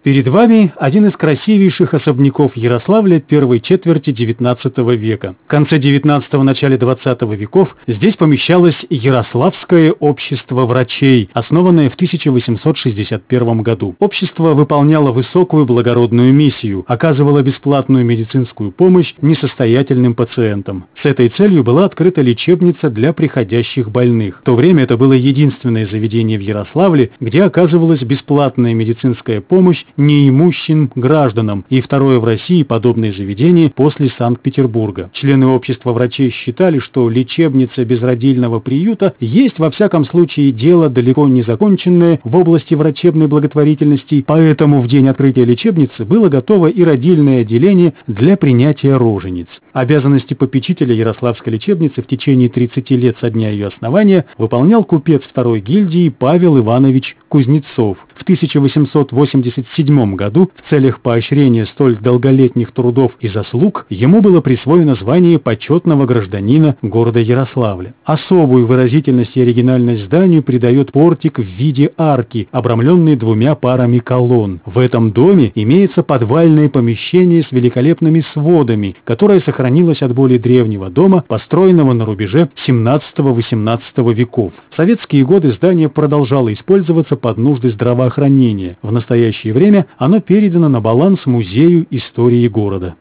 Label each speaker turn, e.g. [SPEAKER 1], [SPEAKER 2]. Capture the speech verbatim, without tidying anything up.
[SPEAKER 1] Перед вами один из красивейших особняков Ярославля первой четверти девятнадцатого века. В конце девятнадцатого – начале двадцатого веков здесь помещалось Ярославское общество врачей, основанное в тысяча восемьсот шестьдесят первом году. Общество выполняло высокую благородную миссию, оказывало бесплатную медицинскую помощь несостоятельным пациентам. С этой целью была открыта лечебница для приходящих больных. В то время это было единственное заведение в Ярославле, где оказывалась бесплатная медицинская помощь неимущим гражданам, и второе в России подобное заведение после Санкт-Петербурга. Члены общества врачей считали, что лечебница безродильного приюта есть во всяком случае дело далеко не законченное в области врачебной благотворительности, поэтому в день открытия лечебницы было готово и родильное отделение для принятия рожениц. Обязанности попечителя Ярославской лечебницы в течение тридцати лет со дня ее основания выполнял купец второй гильдии Павел Иванович Кузнецов. В тысяча восемьсот восемьдесят седьмом году в целях поощрения столь долголетних трудов и заслуг ему было присвоено звание почетного гражданина города Ярославля. Особую выразительность и оригинальность зданию придает портик в виде арки, обрамленный двумя парами колонн. В этом доме имеется подвальное помещение с великолепными сводами, которое сохранилось от более древнего дома, построенного на рубеже семнадцатого-восемнадцатого веков. В советские годы здание продолжало использоваться под нужды здравоохранения. В настоящее время оно передано на баланс Музею истории города.